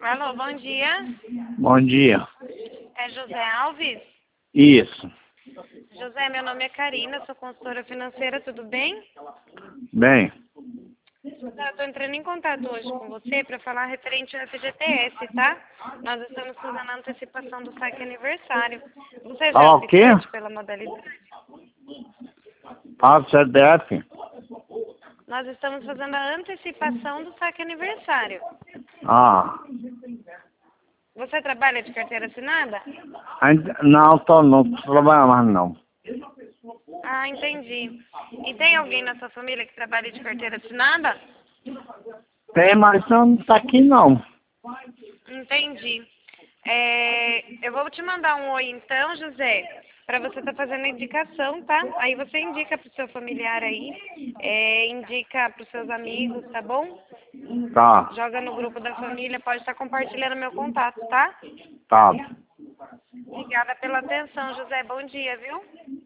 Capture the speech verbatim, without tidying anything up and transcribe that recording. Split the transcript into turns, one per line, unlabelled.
Alô, bom dia.
Bom dia.
É José Alves?
Isso.
José, meu nome é Karina, sou consultora financeira, tudo bem?
Bem,
José, eu estou entrando em contato hoje com você para falar referente ao F G T S, tá? Nós estamos fazendo a antecipação do saque aniversário. Você já é
fala o quê?
optante pela modalidade?
Fala do C D F.
Nós estamos fazendo a antecipação do saque aniversário.
Ah,
Você trabalha de carteira assinada?
ainda- não, tô, não tô trabalhando mais não.
Ah, entendi. E tem alguém na sua família que trabalha de carteira assinada?
Tem, mas não tá aqui não.
Entendi. É, eu vou te mandar um oi então, José, para você estar fazendo a indicação, tá? Aí você indica pro seu familiar aí, é, indica pros seus amigos, tá bom?
Tá,
Joga no grupo da família, pode estar compartilhando meu contato, tá?
tá.
Obrigada pela atenção, José. Bom dia, viu?